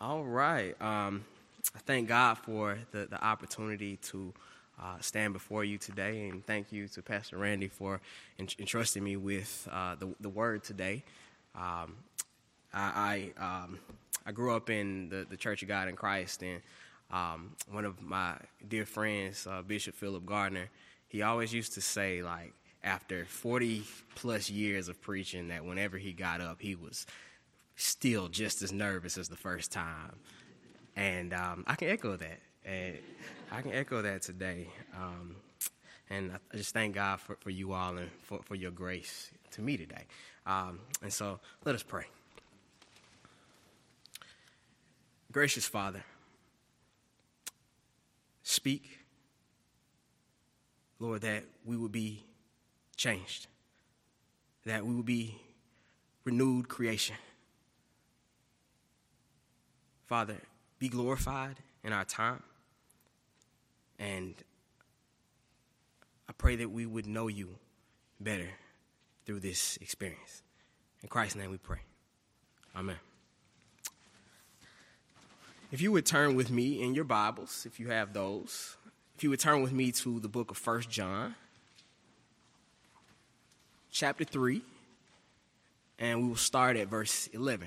All right. I thank God for the opportunity to stand before you today, and thank you to Pastor Randy for entrusting me with the word today. I grew up in the Church of God in Christ, and one of my dear friends, Bishop Philip Gardner, he always used to say, like, after 40-plus years of preaching, that whenever he got up, he was still just as nervous as the first time. And I can echo that. And I can echo that today. And I just thank God for you all and for your grace to me today. And so let us pray. Gracious Father, speak, Lord, that we would be changed, that we would be renewed creation. Father, be glorified in our time, and I pray that we would know you better through this experience. In Christ's name we pray. Amen. If you would turn with me in your Bibles, if you have those, if you would turn with me to the book of 1 John, chapter 3, and we will start at verse 11.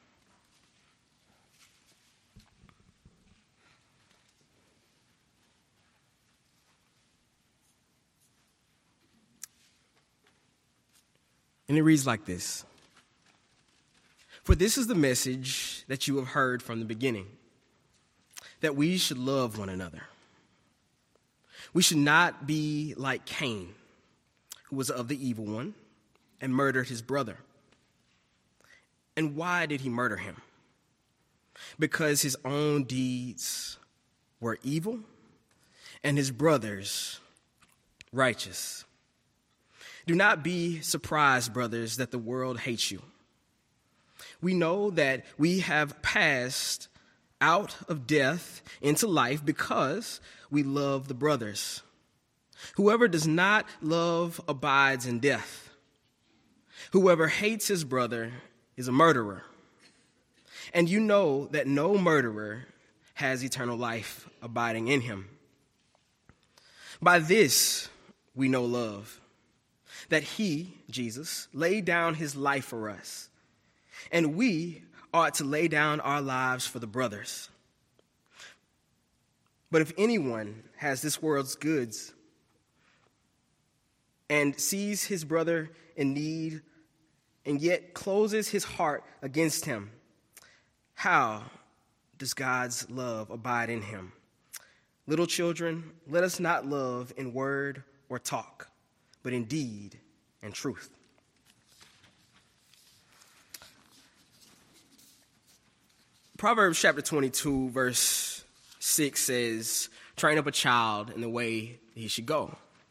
And it reads like this: "For this is the message that you have heard from the beginning, that we should love one another. We should not be like Cain, who was of the evil one and murdered his brother. And why did he murder him? Because his own deeds were evil and his brother's righteous. Do not be surprised, brothers, that the world hates you. We know that we have passed out of death into life because we love the brothers. Whoever does not love abides in death. Whoever hates his brother is a murderer. And you know that no murderer has eternal life abiding in him. By this we know love, that he, Jesus, laid down his life for us, and we ought to lay down our lives for the brothers. But if anyone has this world's goods and sees his brother in need and yet closes his heart against him, how does God's love abide in him? Little children, let us not love in word or talk, but in deed and truth." Proverbs chapter 22, verse 6 says, "Train up a child in the way he should go.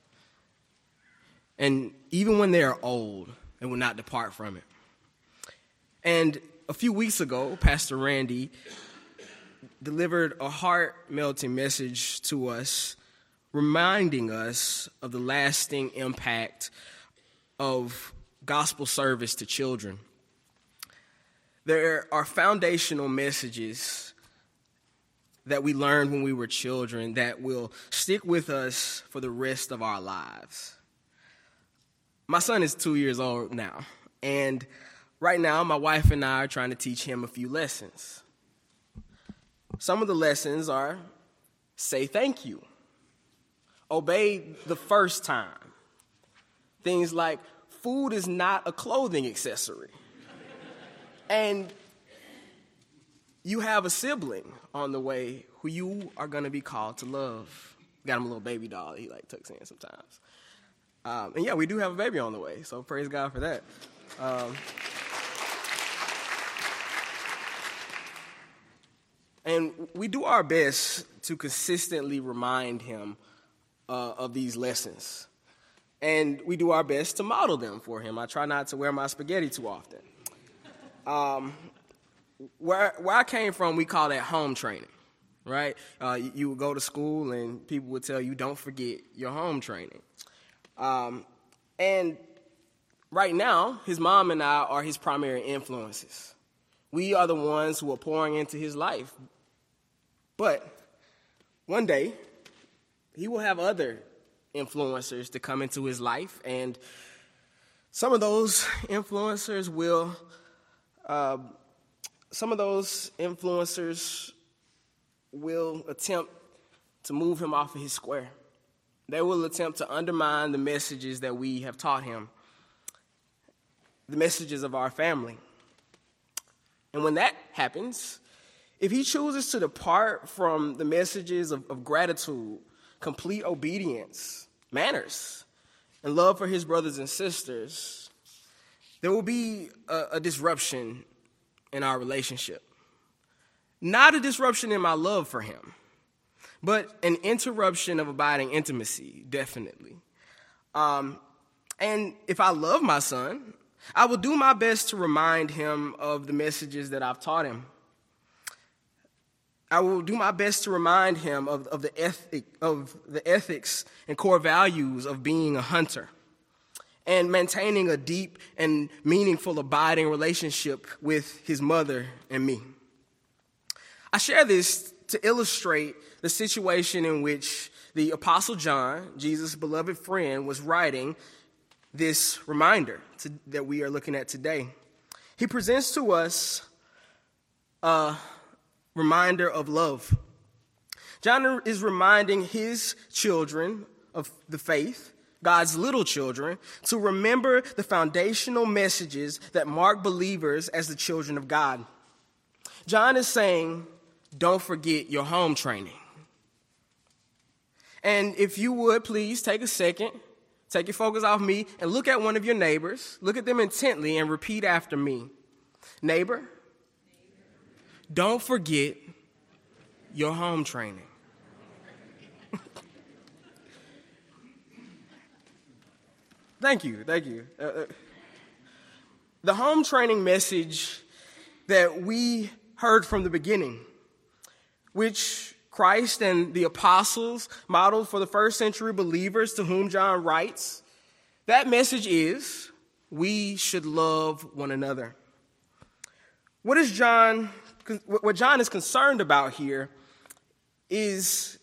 And even when they are old, they will not depart from it." And a few weeks ago, Pastor Randy delivered a heart-melting message to us, reminding us of the lasting impact of gospel service to children. There are foundational messages that we learned when we were children that will stick with us for the rest of our lives. My son is 2 years old now, and right now my wife and I are trying to teach him a few lessons. Some of the lessons are: say thank you, obey the first time. Things like food is not a clothing accessory. And you have a sibling on the way who you are going to be called to love. Got him a little baby doll he tucks in sometimes. And yeah, we do have a baby on the way, so praise God for that. And we do our best to consistently remind him of these lessons. And we do our best to model them for him. I try not to wear my spaghetti too often. Where I came from, we call that home training, right? You would go to school and people would tell you, don't forget your home training. And right now, his mom and I are his primary influences. We are the ones who are pouring into his life. But one day, he will have other influencers to come into his life, and some of those influencers will attempt to move him off of his square. They will attempt to undermine the messages that we have taught him, the messages of our family. And when that happens, if he chooses to depart from the messages of gratitude, complete obedience, manners, and love for his brothers and sisters, there will be a disruption in our relationship. Not a disruption in my love for him, but an interruption of abiding intimacy, definitely. And if I love my son, I will do my best to remind him of the messages that I've taught him. I will do my best to remind him of the ethics and core values of being a hunter and maintaining a deep and meaningful abiding relationship with his mother and me. I share this to illustrate the situation in which the Apostle John, Jesus' beloved friend, was writing this reminder that we are looking at today. He presents to us a reminder of love. John is reminding his children of the faith, God's little children, to remember the foundational messages that mark believers as the children of God. John is saying, don't forget your home training. And if you would, please take a second, take your focus off me, and look at one of your neighbors. Look at them intently and repeat after me. Neighbor, don't forget your home training. Thank you. The home training message that we heard from the beginning, which Christ and the apostles modeled for the first century believers to whom John writes, that message is we should love one another. What John is concerned about here is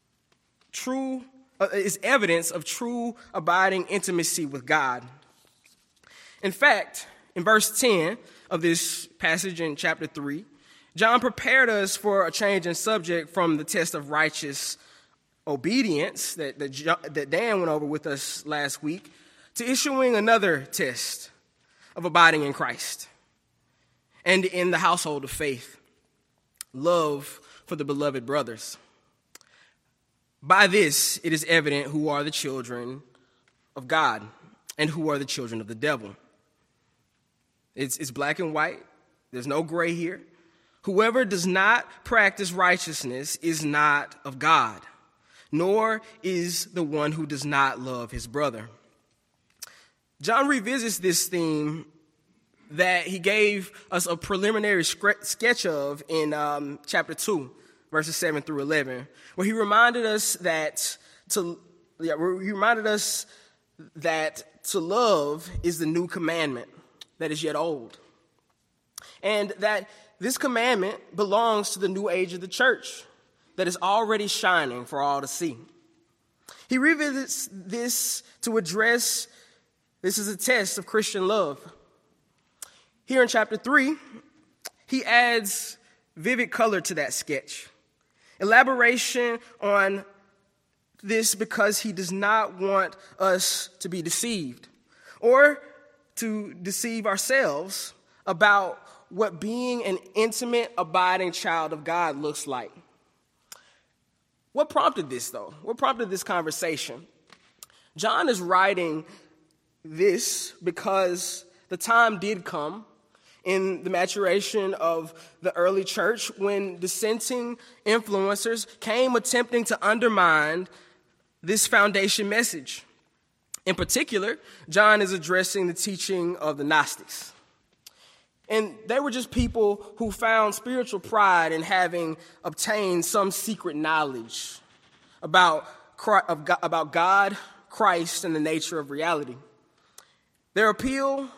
evidence of true abiding intimacy with God. In fact, in verse 10 of this passage in chapter 3, John prepared us for a change in subject from the test of righteous obedience that Dan went over with us last week to issuing another test of abiding in Christ and in the household of faith, love for the beloved brothers. By this, it is evident who are the children of God and who are the children of the devil. It's black and white. There's no gray here. Whoever does not practice righteousness is not of God, nor is the one who does not love his brother. John revisits this theme that he gave us a preliminary sketch of in chapter 2, verses 7 through 11, where he reminded us that to love is the new commandment that is yet old, and that this commandment belongs to the new age of the church that is already shining for all to see. He revisits this to address this is a test of Christian love. Here in chapter 3, he adds vivid color to that sketch. Elaboration on this because he does not want us to be deceived or to deceive ourselves about what being an intimate, abiding child of God looks like. What prompted this, though? What prompted this conversation? John is writing this because the time did come in the maturation of the early church when dissenting influencers came attempting to undermine this foundation message. In particular, John is addressing the teaching of the Gnostics. And they were just people who found spiritual pride in having obtained some secret knowledge about God, Christ, and the nature of reality. Their appeal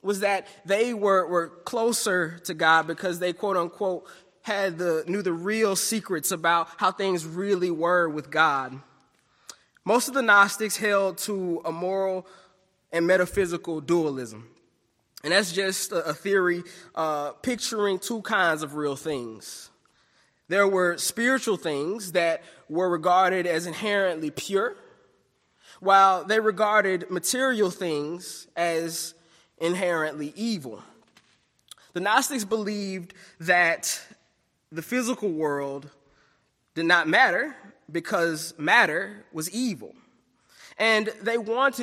was that they were closer to God because they, quote unquote, knew the real secrets about how things really were with God. Most of the Gnostics held to a moral and metaphysical dualism. And that's just a theory picturing two kinds of real things. There were spiritual things that were regarded as inherently pure, while they regarded material things as inherently evil. The Gnostics believed that the physical world did not matter because matter was evil. And they went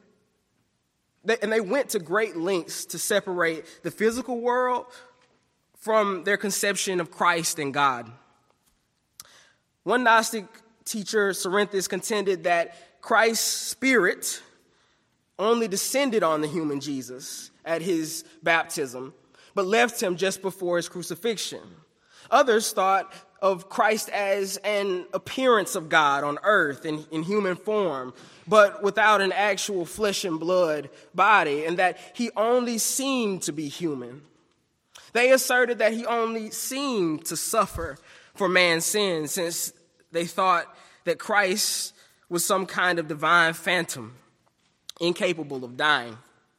to great lengths to separate the physical world from their conception of Christ and God. One Gnostic teacher, Cerinthus, contended that Christ's spirit only descended on the human Jesus at his baptism, but left him just before his crucifixion. Others thought of Christ as an appearance of God on earth in human form, but without an actual flesh and blood body, and that he only seemed to be human. They asserted that he only seemed to suffer for man's sins, since they thought that Christ was some kind of divine phantom, incapable of dying.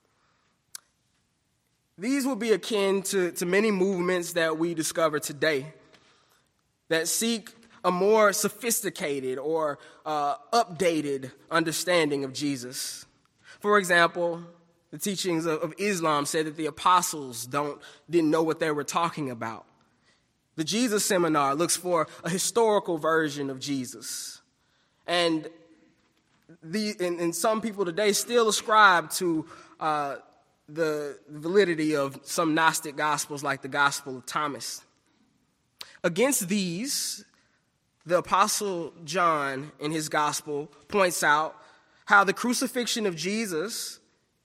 These would be akin to many movements that we discover today that seek a more sophisticated or updated understanding of Jesus. For example, the teachings of Islam said that the apostles didn't know what they were talking about. The Jesus Seminar looks for a historical version of Jesus. And some people today still ascribe to the validity of some Gnostic gospels like the Gospel of Thomas. Against these, the Apostle John in his gospel points out how at the crucifixion of Jesus,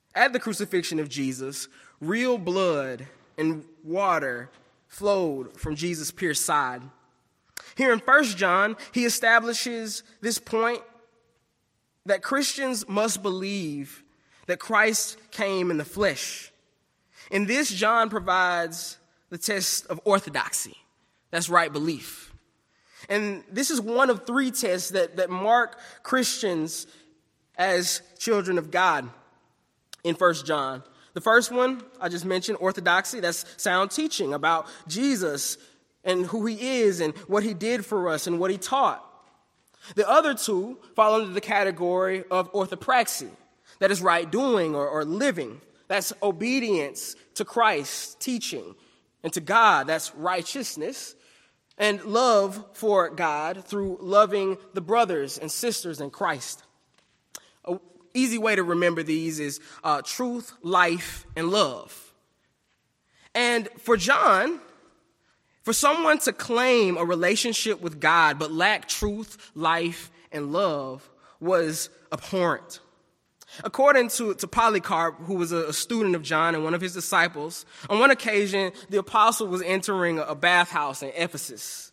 real blood and water flowed from Jesus' pierced side. Here in 1 John, he establishes this point that Christians must believe that Christ came in the flesh. In this, John provides the test of orthodoxy. That's right belief. And this is one of three tests that mark Christians as children of God in 1 John. The first one, I just mentioned, orthodoxy. That's sound teaching about Jesus and who he is and what he did for us and what he taught. The other two fall under the category of orthopraxy. That is right doing or living. That's obedience to Christ's teaching. And to God, that's righteousness. And love for God through loving the brothers and sisters in Christ. An easy way to remember these is truth, life, and love. And for John, for someone to claim a relationship with God but lack truth, life, and love was abhorrent. According to Polycarp, who was a student of John and one of his disciples, on one occasion, the apostle was entering a bathhouse in Ephesus.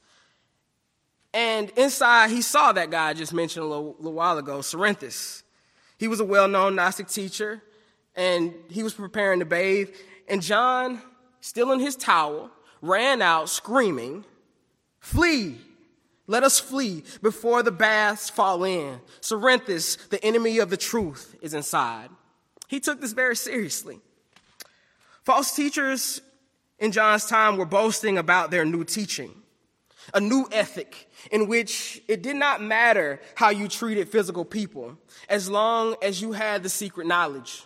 And inside, he saw that guy I just mentioned a little while ago, Cerinthus. He was a well-known Gnostic teacher, and he was preparing to bathe. And John, still in his towel, ran out screaming, "Flee! Let us flee before the baths fall in. Cerinthus, the enemy of the truth, is inside." He took this very seriously. False teachers in John's time were boasting about their new teaching, a new ethic in which it did not matter how you treated physical people as long as you had the secret knowledge.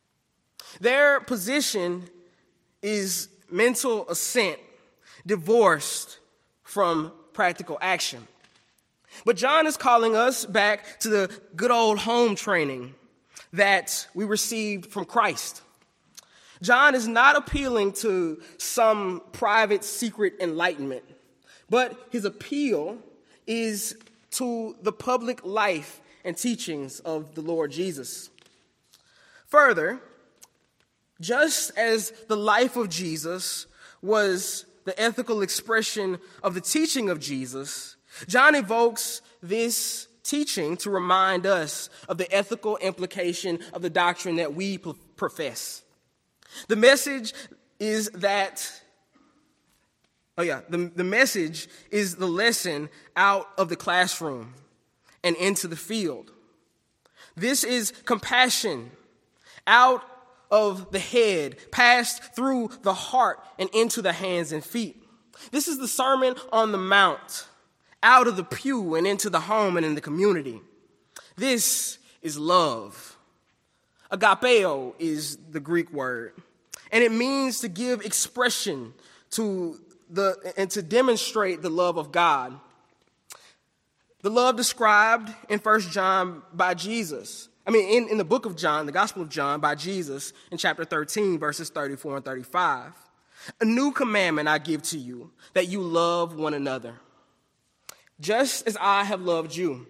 Their position is mental assent, divorced from practical action. But John is calling us back to the good old home training that we received from Christ. John is not appealing to some private secret enlightenment, but his appeal is to the public life and teachings of the Lord Jesus. Further, just as the life of Jesus was the ethical expression of the teaching of Jesus, John evokes this teaching to remind us of the ethical implication of the doctrine that we profess. The message is that, the message is the lesson out of the classroom and into the field. This is compassion out of the head, passed through the heart and into the hands and feet. This is the Sermon on the Mount, out of the pew and into the home and in the community. This is love. Agapeo is the Greek word, and it means to give expression to and to demonstrate the love of God. The love described in 1 John by Jesus. In the book of John, the Gospel of John by Jesus in chapter 13, verses 34 and 35. A new commandment I give to you, that you love one another. Just as I have loved you,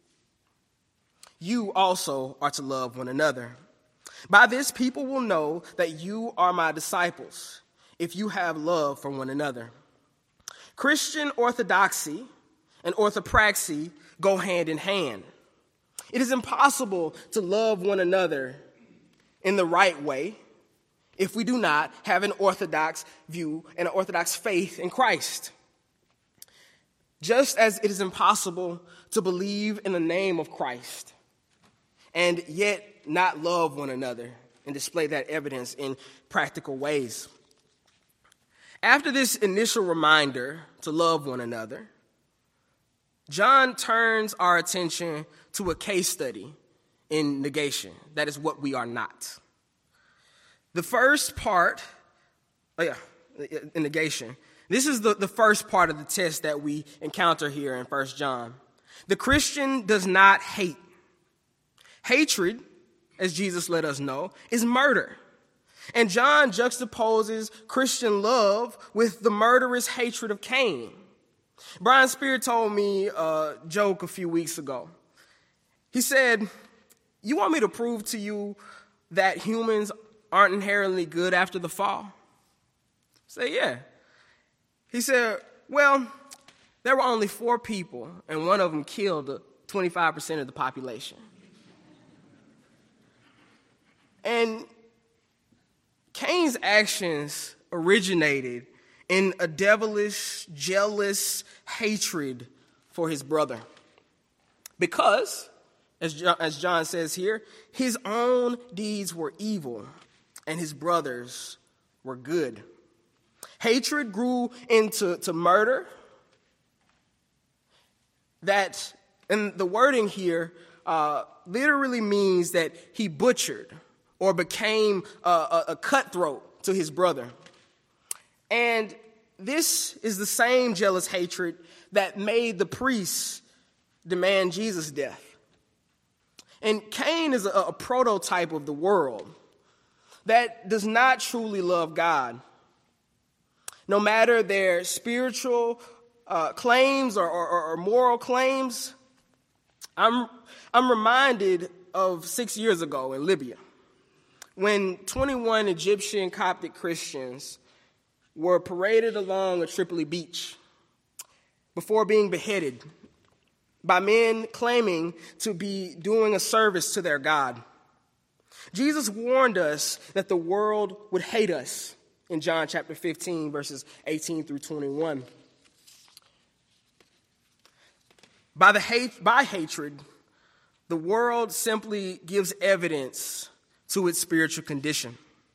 you also are to love one another. By this people will know that you are my disciples, if you have love for one another. Christian orthodoxy and orthopraxy go hand in hand. It is impossible to love one another in the right way if we do not have an orthodox view and an orthodox faith in Christ. Just as it is impossible to believe in the name of Christ and yet not love one another and display that evidence in practical ways. After this initial reminder to love one another, John turns our attention to a case study in negation. That is what we are not. The first part, in negation, this is the first part of the test that we encounter here in 1 John. The Christian does not hate. Hatred, as Jesus let us know, is murder. And John juxtaposes Christian love with the murderous hatred of Cain. Brian Spear told me a joke a few weeks ago. He said, "You want me to prove to you that humans aren't inherently good after the fall?" I said, "Yeah." He said, "Well, there were only 4 people, and one of them killed 25% of the population." And Cain's actions originated in a devilish, jealous hatred for his brother. Because, as John says here, his own deeds were evil and his brothers were good. Hatred grew into murder. And the wording here literally means that he butchered or became a cutthroat to his brother. And this is the same jealous hatred that made the priests demand Jesus' death. And Cain is a prototype of the world that does not truly love God. No matter their spiritual claims or moral claims, I'm reminded of 6 years ago in Libya, when 21 Egyptian Coptic Christians were paraded along a Tripoli beach before being beheaded by men claiming to be doing a service to their God. Jesus warned us that the world would hate us in John chapter 15, verses 18 through 21. By hatred, the world simply gives evidence to its spiritual condition.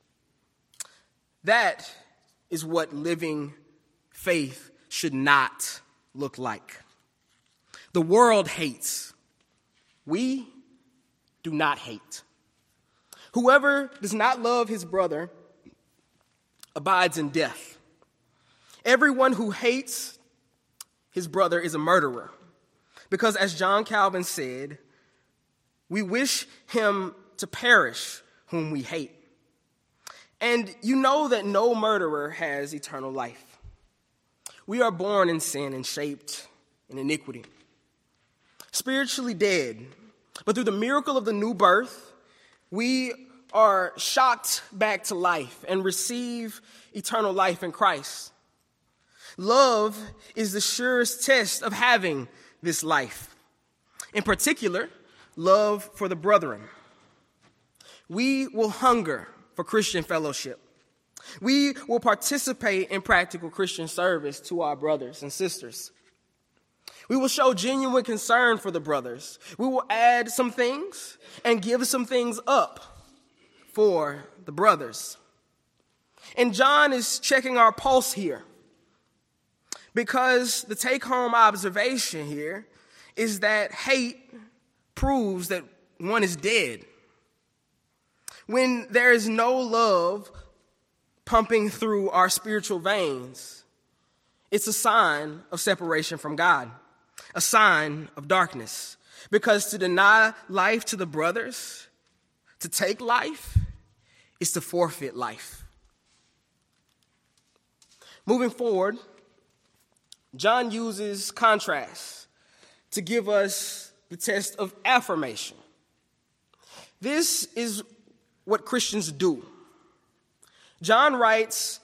That is what living faith should not look like. The world hates. We do not hate. Whoever does not love his brother abides in death. Everyone who hates his brother is a murderer. Because as John Calvin said, we wish him to perish whom we hate. And you know that no murderer has eternal life. We are born in sin and shaped in iniquity, spiritually dead. But through the miracle of the new birth, we are shocked back to life and receive eternal life in Christ. Love is the surest test of having this life. In particular, love for the brethren. We will hunger for Christian fellowship. We will participate in practical Christian service to our brothers and sisters. We will show genuine concern for the brothers. We will add some things and give some things up for the brothers. And John is checking our pulse here, because the take-home observation here is that hate proves that one is dead. When there is no love pumping through our spiritual veins, it's a sign of separation from God, a sign of darkness. Because to deny life to the brothers, to take life, is to forfeit life. Moving forward, John uses contrast to give us the test of affirmation. This is what Christians do. John writes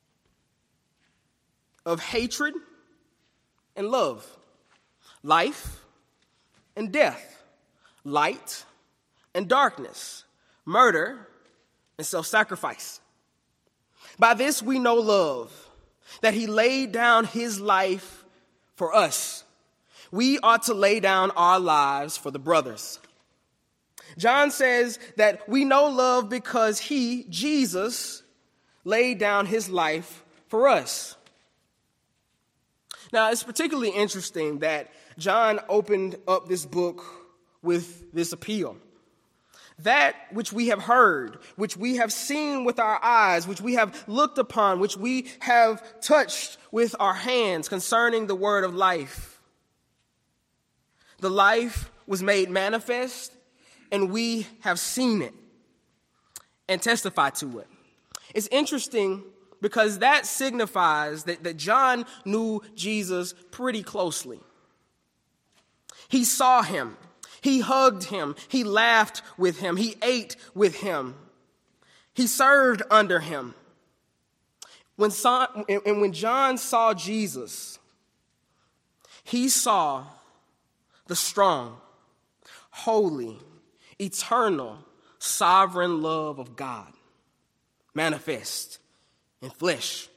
of hatred and love, life and death, light and darkness, murder and self-sacrifice. By this we know love, that he laid down his life for us. We ought to lay down our lives for the brothers. John says that we know love because he, Jesus, laid down his life for us. Now, it's particularly interesting that John opened up this book with this appeal. That which we have heard, which we have seen with our eyes, which we have looked upon, which we have touched with our hands concerning the word of life. The life was made manifest, and we have seen it and testified to it. It's interesting because that signifies that John knew Jesus pretty closely. He saw him. He hugged him. He laughed with him. He ate with him. He served under him. When John saw Jesus, he saw the strong, holy, eternal, sovereign love of God manifest in flesh.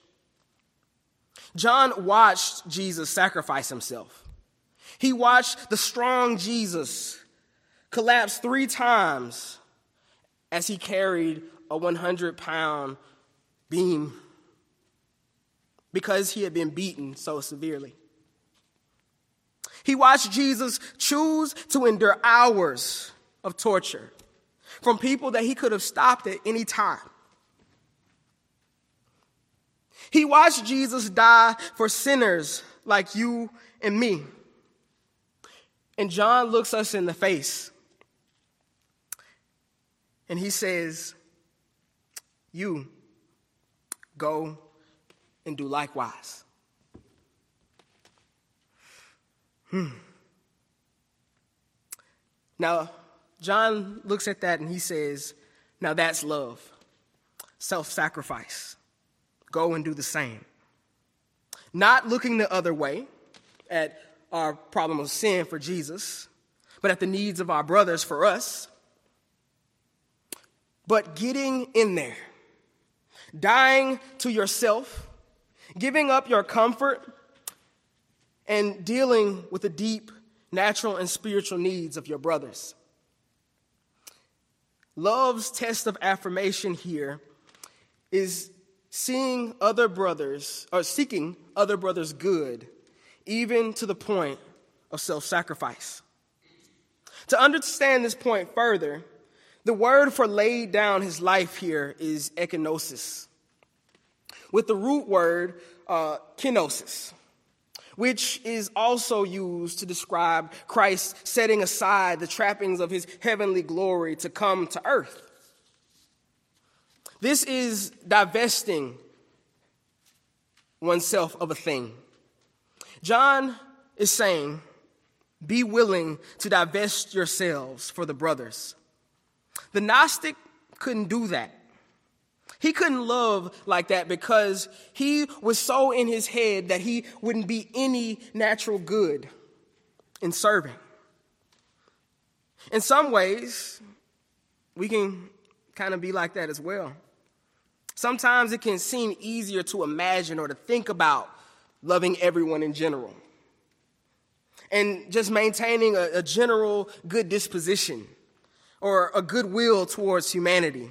John watched Jesus sacrifice himself. He watched the strong Jesus collapse 3 times as he carried a 100-pound beam because he had been beaten so severely. He watched Jesus choose to endure hours of torture from people that he could have stopped at any time. He watched Jesus die for sinners like you and me. And John looks us in the face and he says, you go and do likewise. Now, John looks at that and he says, now that's love, self-sacrifice. Go and do the same. Not looking the other way at our problem of sin for Jesus, but at the needs of our brothers for us. But getting in there, dying to yourself, giving up your comfort, and dealing with the deep natural and spiritual needs of your brothers. Love's test of affirmation here is seeking other brothers' good, even to the point of self-sacrifice. To understand this point further, the word for laid down his life here is ekinosis, with the root word kenosis, which is also used to describe Christ setting aside the trappings of his heavenly glory to come to earth. This is divesting oneself of a thing. John is saying, be willing to divest yourselves for the brothers. The Gnostic couldn't do that. He couldn't love like that because he was so in his head that he wouldn't be any natural good in serving. In some ways, we can kind of be like that as well. Sometimes it can seem easier to imagine or to think about loving everyone in general and just maintaining a general good disposition or a goodwill towards humanity.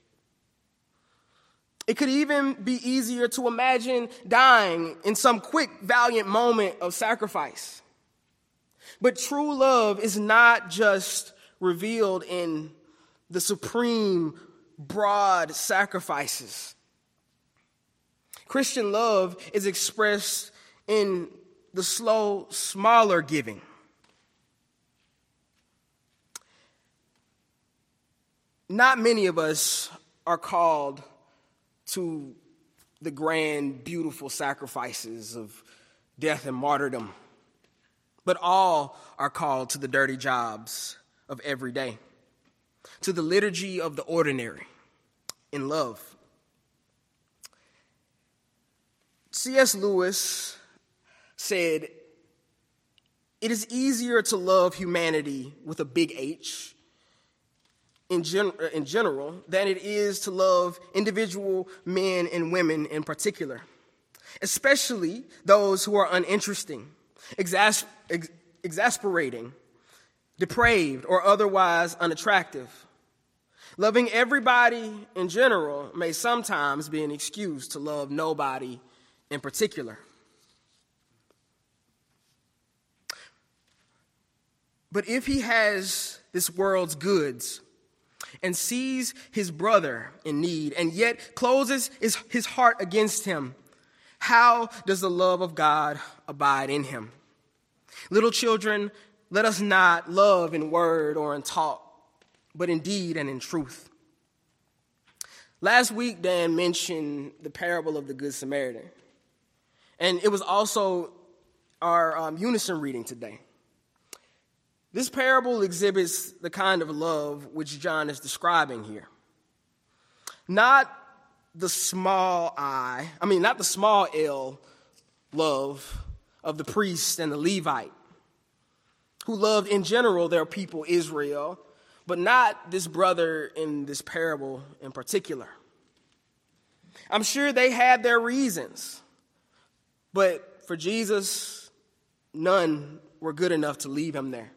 It could even be easier to imagine dying in some quick, valiant moment of sacrifice. But true love is not just revealed in the supreme, broad sacrifices. Christian love is expressed in the slow, smaller giving. Not many of us are called to the grand, beautiful sacrifices of death and martyrdom, but all are called to the dirty jobs of every day, to the liturgy of the ordinary in love. C.S. Lewis said, "It is easier to love humanity with a big H in general than it is to love individual men and women in particular, especially those who are uninteresting, exasperating, depraved, or otherwise unattractive. Loving everybody in general may sometimes be an excuse to love nobody in particular." But if he has this world's goods and sees his brother in need and yet closes his heart against him, how does the love of God abide in him? Little children, let us not love in word or in talk, but in deed and in truth. Last week, Dan mentioned the parable of the Good Samaritan, and it was also our unison reading today. This parable exhibits the kind of love which John is describing here. Not the small L love of the priest and the Levite, who loved in general their people Israel, but not this brother in this parable in particular. I'm sure they had their reasons, but for Jesus, none were good enough to leave him there.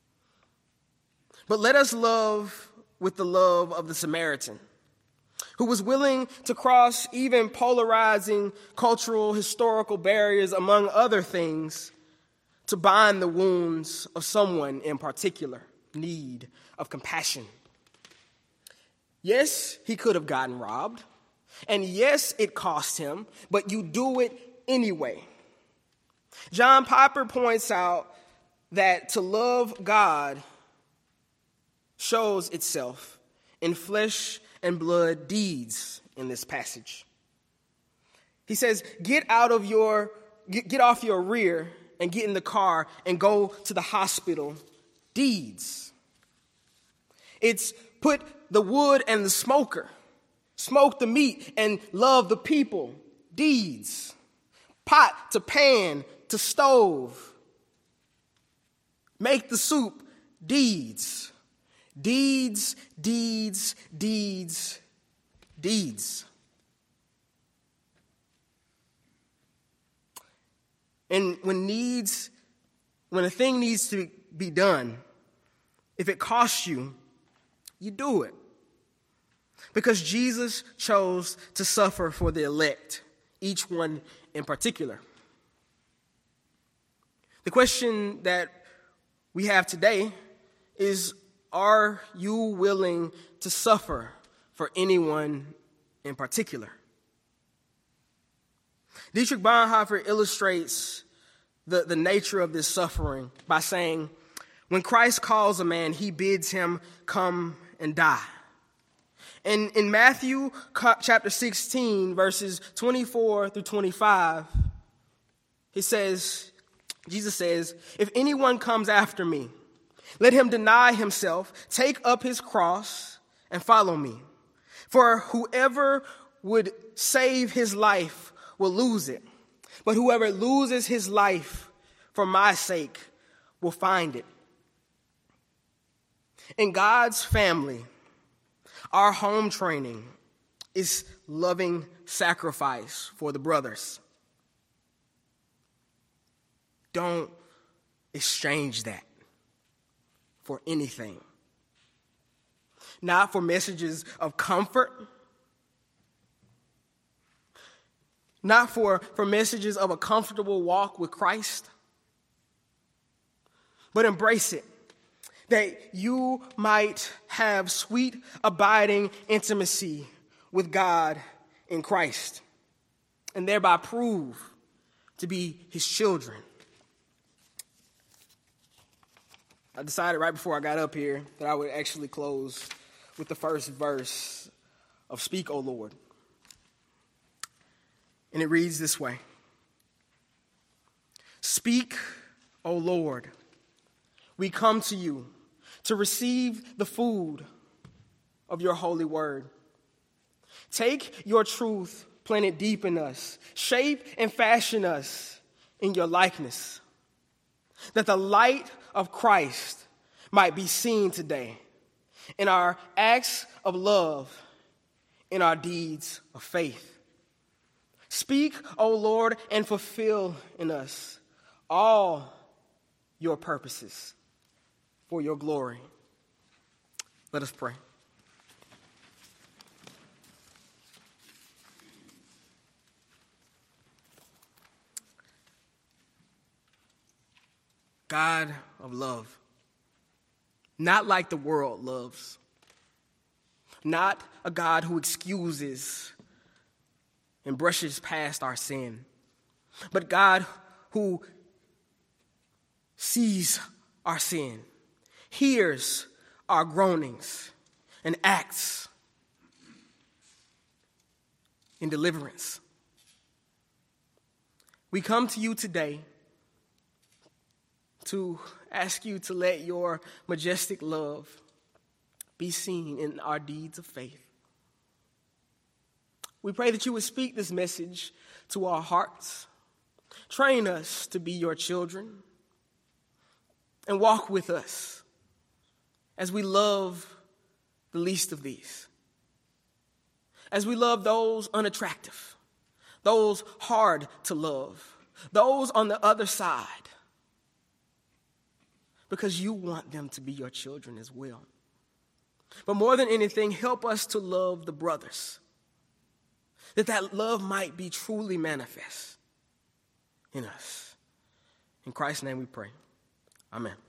But let us love with the love of the Samaritan, who was willing to cross even polarizing cultural, historical barriers, among other things, to bind the wounds of someone in particular need of compassion. Yes, he could have gotten robbed, and yes, it cost him, but you do it anyway. John Piper points out that to love God shows itself in flesh and blood deeds in this passage. He says, get off your rear and get in the car and go to the hospital. Deeds. It's put the wood and the smoker, smoke the meat and love the people. Deeds. Pot to pan to stove. Make the soup. Deeds. Deeds, deeds, deeds, deeds. And when a thing needs to be done, if it costs you, you do it. Because Jesus chose to suffer for the elect, each one in particular. The question that we have today is, are you willing to suffer for anyone in particular? Dietrich Bonhoeffer illustrates the nature of this suffering by saying, when Christ calls a man, he bids him come and die. And in Matthew chapter 16, verses 24 through 25, Jesus says, if anyone comes after me, let him deny himself, take up his cross, and follow me. For whoever would save his life will lose it. But whoever loses his life for my sake will find it. In God's family, Our home training is loving sacrifice for the brothers. Don't exchange that for anything. Not for messages of comfort, not for messages of a comfortable walk with Christ, but embrace it, that you might have sweet, abiding intimacy with God in Christ, and thereby prove to be his children. I decided right before I got up here that I would actually close with the first verse of Speak, O Lord. And it reads this way. Speak, O Lord, we come to you to receive the food of your holy word. Take your truth, plant it deep in us, shape and fashion us in your likeness, that the light of Christ might be seen today in our acts of love, in our deeds of faith. Speak, O Lord, and fulfill in us all your purposes for your glory. Let us pray. God of love, not like the world loves, not a God who excuses and brushes past our sin, but God who sees our sin, hears our groanings, and acts in deliverance. We come to you today to ask you to let your majestic love be seen in our deeds of faith. We pray that you would speak this message to our hearts. Train us to be your children and walk with us as we love the least of these, as we love those unattractive, those hard to love, those on the other side, because you want them to be your children as well. But more than anything, help us to love the brothers, that love might be truly manifest in us. In Christ's name we pray. Amen.